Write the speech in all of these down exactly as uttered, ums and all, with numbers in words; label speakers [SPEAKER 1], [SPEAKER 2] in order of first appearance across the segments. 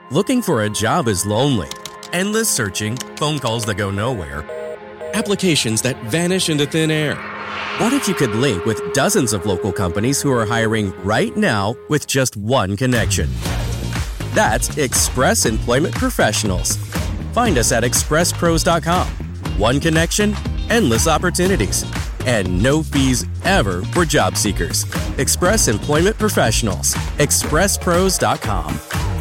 [SPEAKER 1] Looking for a job is lonely. Endless searching, phone calls that go nowhere, applications that vanish into thin air. What if you could link with dozens of local companies who are hiring right now with just one connection? That's Express Employment Professionals. Find us at express pros dot com. One connection, endless opportunities, and no fees ever for job seekers. Express Employment Professionals. express pros dot com.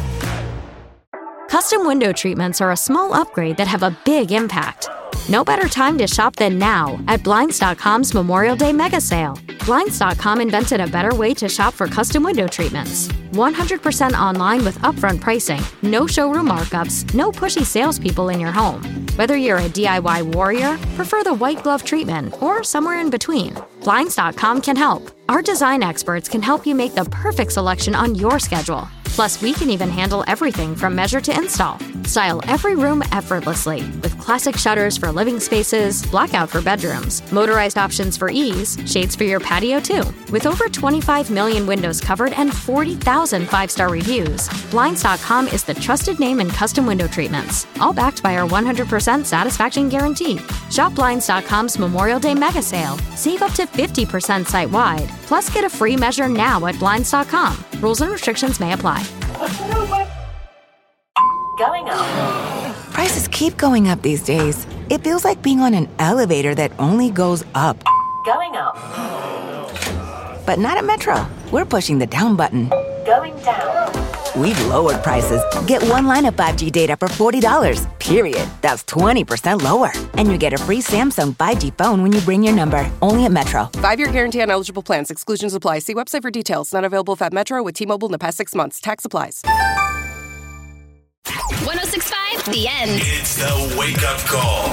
[SPEAKER 2] Custom window treatments are a small upgrade that have a big impact. No better time to shop than now at Blinds dot com's Memorial Day Mega Sale. Blinds dot com invented a better way to shop for custom window treatments. one hundred percent online with upfront pricing, no showroom markups, no pushy salespeople in your home. Whether you're a D I Y warrior, prefer the white glove treatment, or somewhere in between, Blinds dot com can help. Our design experts can help you make the perfect selection on your schedule. Plus, we can even handle everything from measure to install. Style every room effortlessly with classic shutters for living spaces, blackout for bedrooms, motorized options for ease, shades for your patio too. With over twenty-five million windows covered and forty thousand five-star reviews, Blinds dot com is the trusted name in custom window treatments, all backed by our one hundred percent satisfaction guarantee. Shop Blinds dot com's Memorial Day Mega Sale. Save up to fifty percent site-wide. Plus, get a free measure now at Blinds dot com. Rules and restrictions may apply.
[SPEAKER 3] Going up.
[SPEAKER 4] Prices keep going up these days. It feels like being on an elevator that only goes up.
[SPEAKER 3] Going up.
[SPEAKER 4] But not at Metro. We're pushing the down button.
[SPEAKER 3] Going down.
[SPEAKER 4] We've lowered prices. Get one line of five G data for forty dollars, period. That's twenty percent lower. And you get a free Samsung five G phone when you bring your number. Only at Metro.
[SPEAKER 5] Five-year guarantee on eligible plans. Exclusions apply. See website for details. Not available if at Metro with T-Mobile in the past six months. Tax applies.
[SPEAKER 6] one oh six point five, The End.
[SPEAKER 7] It's the wake-up call.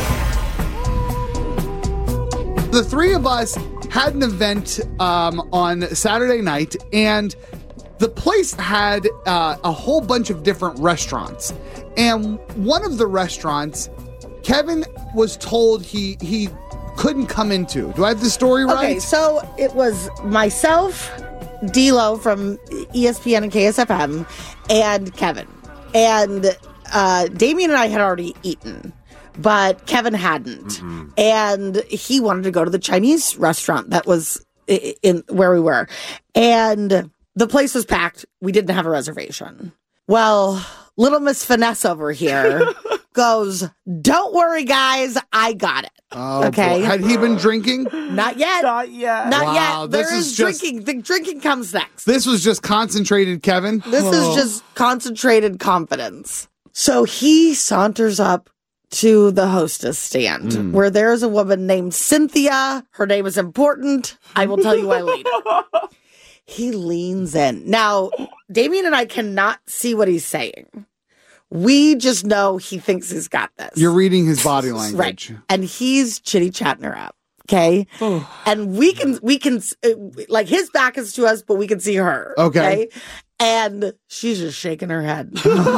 [SPEAKER 8] The three of us had an event um, on Saturday night, and the place had uh, a whole bunch of different restaurants. And one of the restaurants, Kevin was told he he couldn't come into. Do I have the story right?
[SPEAKER 9] Okay, so it was myself, D-Lo from E S P N and K S F M, and Kevin. And uh, Damien and I had already eaten, but Kevin hadn't. Mm-hmm. And he wanted to go to the Chinese restaurant that was in, in where we were. And the place was packed. We didn't have a reservation. Well, little Miss Finesse over here goes, "Don't worry, guys. I got it."
[SPEAKER 8] Oh,
[SPEAKER 9] okay.
[SPEAKER 8] Boy. Had he been drinking?
[SPEAKER 9] Not yet.
[SPEAKER 10] Not yet.
[SPEAKER 9] Not
[SPEAKER 8] wow,
[SPEAKER 9] yet. There is,
[SPEAKER 8] is just,
[SPEAKER 9] drinking. The drinking comes next.
[SPEAKER 8] This was just concentrated, Kevin.
[SPEAKER 9] This
[SPEAKER 8] oh.
[SPEAKER 9] is just concentrated confidence. So he saunters up to the hostess stand mm. where there is a woman named Cynthia. Her name is important. I will tell you why later. He leans in. Now, Damien and I cannot see what he's saying. We just know he thinks he's got this.
[SPEAKER 8] You're reading his body language.
[SPEAKER 9] Right. And he's chitty chatting her up. Okay. Oh. And we can, we can, like his back is to us, but we can see her.
[SPEAKER 8] Okay.
[SPEAKER 9] okay? And she's just shaking her head.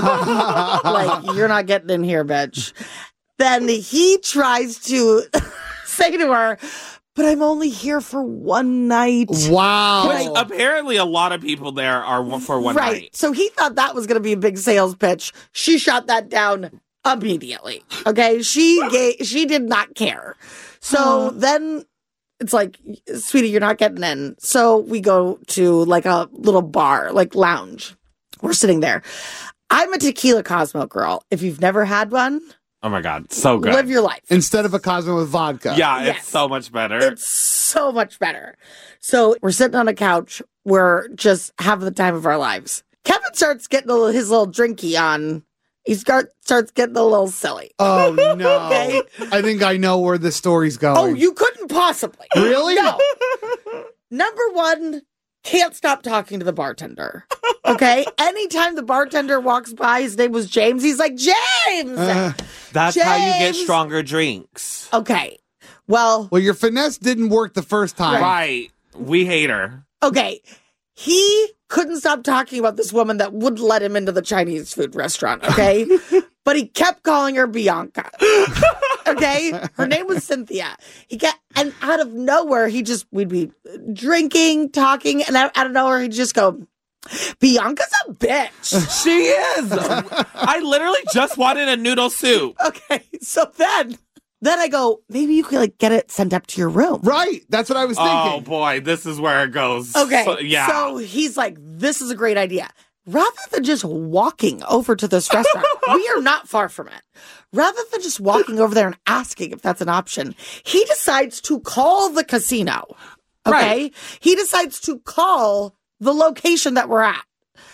[SPEAKER 9] Like, you're not getting in here, bitch. Then he tries to say to her, "But I'm only here for one night."
[SPEAKER 8] Wow.
[SPEAKER 10] Which apparently a lot of people there are for one
[SPEAKER 9] right.
[SPEAKER 10] night.
[SPEAKER 9] So he thought that was going to be a big sales pitch. She shot that down immediately. Okay. She gave, she did not care. So then it's like, "Sweetie, you're not getting in." So we go to like a little bar, like lounge. We're sitting there. I'm a tequila Cosmo girl. If you've never had one,
[SPEAKER 10] oh my God, so good.
[SPEAKER 9] Live your life.
[SPEAKER 8] Instead of a Cosmo with vodka.
[SPEAKER 10] Yeah,
[SPEAKER 9] Yes.
[SPEAKER 10] it's so much better.
[SPEAKER 9] It's so much better. So we're sitting on a couch. We're just having the time of our lives. Kevin starts getting a little, his little drinky on. He start, starts getting a little silly.
[SPEAKER 8] Oh, no.
[SPEAKER 9] Okay?
[SPEAKER 8] I think I know where the story's going.
[SPEAKER 9] Oh, you couldn't possibly.
[SPEAKER 8] Really?
[SPEAKER 9] No. Number one, can't stop talking to the bartender. Okay? Anytime the bartender walks by, his name was James, he's like, "James!" Uh,
[SPEAKER 10] That's
[SPEAKER 9] James!
[SPEAKER 10] how you get stronger drinks.
[SPEAKER 9] Okay. Well.
[SPEAKER 8] Well, your finesse didn't work the first time.
[SPEAKER 10] Right. We hate her.
[SPEAKER 9] Okay. He couldn't stop talking about this woman that wouldn't let him into the Chinese food restaurant, okay? But he kept calling her Bianca. Okay? Her name was Cynthia. He kept, and out of nowhere, he just, we'd be drinking, talking, and out, out of nowhere, he'd just go, Bianca's a bitch.
[SPEAKER 10] She is. I literally just wanted a noodle soup.
[SPEAKER 9] Okay, so then, then I go, maybe you could like get it sent up to your room.
[SPEAKER 8] Right. That's what I was thinking.
[SPEAKER 10] Oh boy, this is where it goes.
[SPEAKER 9] Okay,
[SPEAKER 10] So, yeah.
[SPEAKER 9] so he's like, this is a great idea. Rather than just walking over to this restaurant, we are not far from it. Rather than just walking over there and asking if that's an option, he decides to call the casino. Okay?
[SPEAKER 10] Right.
[SPEAKER 9] He decides to call the location that we're at.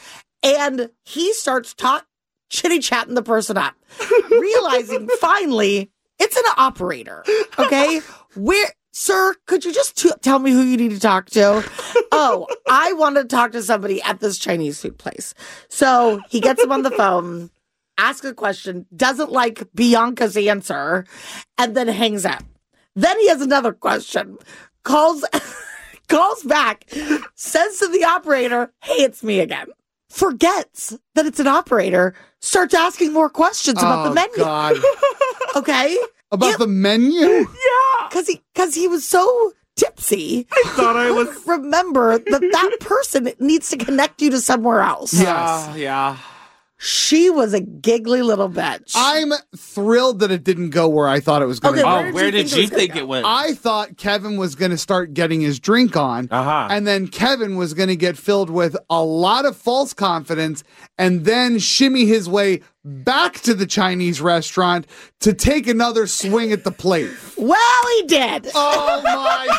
[SPEAKER 9] And he starts talk chitty chatting the person up, realizing finally it's an operator. Okay? Where, sir, could you just t- tell me who you need to talk to? Oh, I want to talk to somebody at this Chinese food place. So he gets him on the phone, asks a question, doesn't like Bianca's answer, and then hangs up. Then he has another question, calls, calls back, says to the operator, hey, it's me again. Forgets that it's an operator, starts asking more questions about
[SPEAKER 8] Oh,
[SPEAKER 9] the menu.
[SPEAKER 8] God.
[SPEAKER 9] Okay?
[SPEAKER 8] About
[SPEAKER 9] Yeah.
[SPEAKER 8] the menu?
[SPEAKER 10] yeah.
[SPEAKER 9] Because he, cause he was so tipsy.
[SPEAKER 10] I thought I was.
[SPEAKER 9] Remember that that person needs to connect you to somewhere else.
[SPEAKER 8] Yes.
[SPEAKER 10] Uh, yeah.
[SPEAKER 9] She was a giggly little bitch.
[SPEAKER 8] I'm thrilled that it didn't go where I thought it was going
[SPEAKER 9] Okay,
[SPEAKER 8] to
[SPEAKER 10] Oh,
[SPEAKER 9] Where
[SPEAKER 10] where,
[SPEAKER 9] did
[SPEAKER 10] did
[SPEAKER 9] you
[SPEAKER 10] you
[SPEAKER 9] think it was
[SPEAKER 10] think
[SPEAKER 9] gonna
[SPEAKER 10] it went?
[SPEAKER 8] I thought Kevin was going to start getting his drink on,
[SPEAKER 10] Uh-huh.
[SPEAKER 8] and then Kevin was going to get filled with a lot of false confidence and then shimmy his way back to the Chinese restaurant to take another swing at the plate.
[SPEAKER 9] well, he did.
[SPEAKER 8] Oh, my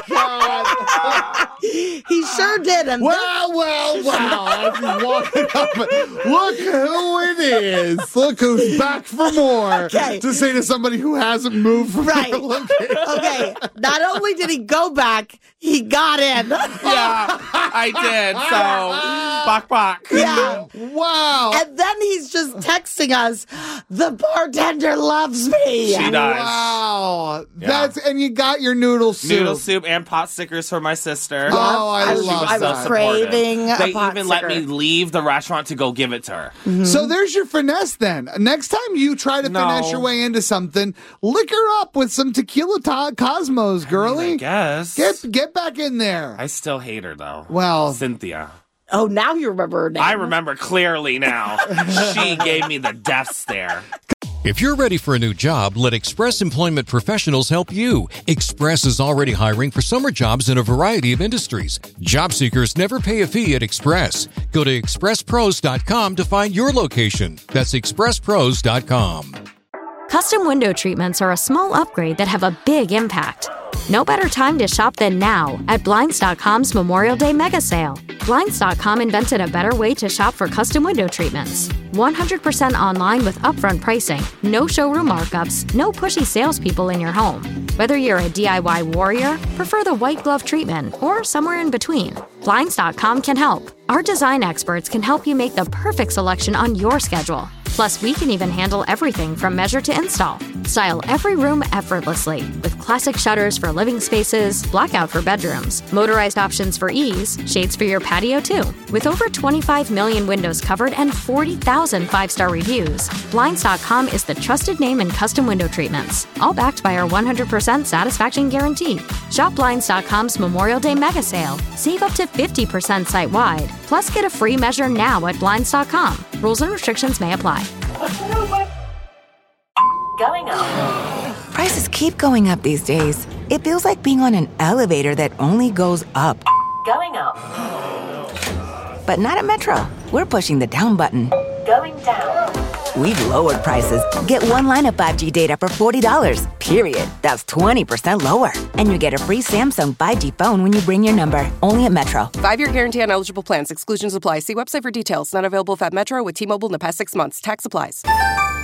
[SPEAKER 8] God.
[SPEAKER 9] He sure did. And
[SPEAKER 8] Well, well, well. As he's walking up, look who it is. Look who's back for more.
[SPEAKER 9] Okay.
[SPEAKER 8] To say to somebody who hasn't moved from
[SPEAKER 9] Right.
[SPEAKER 8] their location.
[SPEAKER 9] okay, not only did he go back, he got in.
[SPEAKER 10] Yeah, I did. So, bok bok.
[SPEAKER 9] Yeah.
[SPEAKER 8] Wow.
[SPEAKER 9] And then he's just texting us, the bartender loves me.
[SPEAKER 10] She does.
[SPEAKER 8] Wow.
[SPEAKER 10] Yeah.
[SPEAKER 8] That's and you got your noodle soup.
[SPEAKER 10] Noodle soup and pot stickers for my sister.
[SPEAKER 8] Oh, I,
[SPEAKER 9] I was-
[SPEAKER 8] love
[SPEAKER 9] I was
[SPEAKER 8] that.
[SPEAKER 10] supportive.
[SPEAKER 9] craving a
[SPEAKER 10] They
[SPEAKER 9] pot
[SPEAKER 10] even let me
[SPEAKER 9] sticker.
[SPEAKER 10] leave the restaurant to go give it to her.
[SPEAKER 8] So there's your finesse then. Next time you try to
[SPEAKER 10] No.
[SPEAKER 8] finesse your way into something, liquor up with some tequila ta- Cosmos, girly.
[SPEAKER 10] I guess.
[SPEAKER 8] Get get back in there.
[SPEAKER 10] I still hate her though.
[SPEAKER 8] Well-
[SPEAKER 10] Cynthia.
[SPEAKER 9] Oh, now you remember her name.
[SPEAKER 10] I remember clearly now. She gave me the death stare.
[SPEAKER 11] If you're ready for a new job, let Express Employment Professionals help you. Express is already hiring for summer jobs in a variety of industries. Job seekers never pay a fee at Express. Go to express pros dot com to find your location. That's express pros dot com.
[SPEAKER 2] Custom window treatments are a small upgrade that have a big impact. No better time to shop than now at Blinds dot com's Memorial Day Mega Sale. Blinds dot com invented a better way to shop for custom window treatments. one hundred percent online with upfront pricing, no showroom markups, no pushy salespeople in your home. Whether you're a D I Y warrior, prefer the white glove treatment, or somewhere in between, Blinds dot com can help. Our design experts can help you make the perfect selection on your schedule. Plus, we can even handle everything from measure to install. Style every room effortlessly with classic shutters for living spaces, blackout for bedrooms, motorized options for ease, shades for your patio too. With over twenty-five million windows covered and forty thousand five-star reviews, Blinds dot com is the trusted name in custom window treatments, all backed by our one hundred percent satisfaction guarantee. Shop Blinds dot com's Memorial Day Mega Sale. Save up to fifty percent site-wide. Plus, get a free measure now at Blinds dot com. Rules and restrictions may apply.
[SPEAKER 3] Going up.
[SPEAKER 4] Prices keep going up these days. It feels like being on an elevator that only goes up.
[SPEAKER 3] Going up.
[SPEAKER 4] But not at Metro. We're pushing the down button.
[SPEAKER 3] Going down.
[SPEAKER 4] We've lowered prices. Get one line of five G data for forty dollars, period. That's twenty percent lower. And you get a free Samsung five G phone when you bring your number. Only at Metro.
[SPEAKER 5] Five-year guarantee on eligible plans. Exclusions apply. See website for details. Not available if at Metro with T-Mobile in the past six months. Tax applies.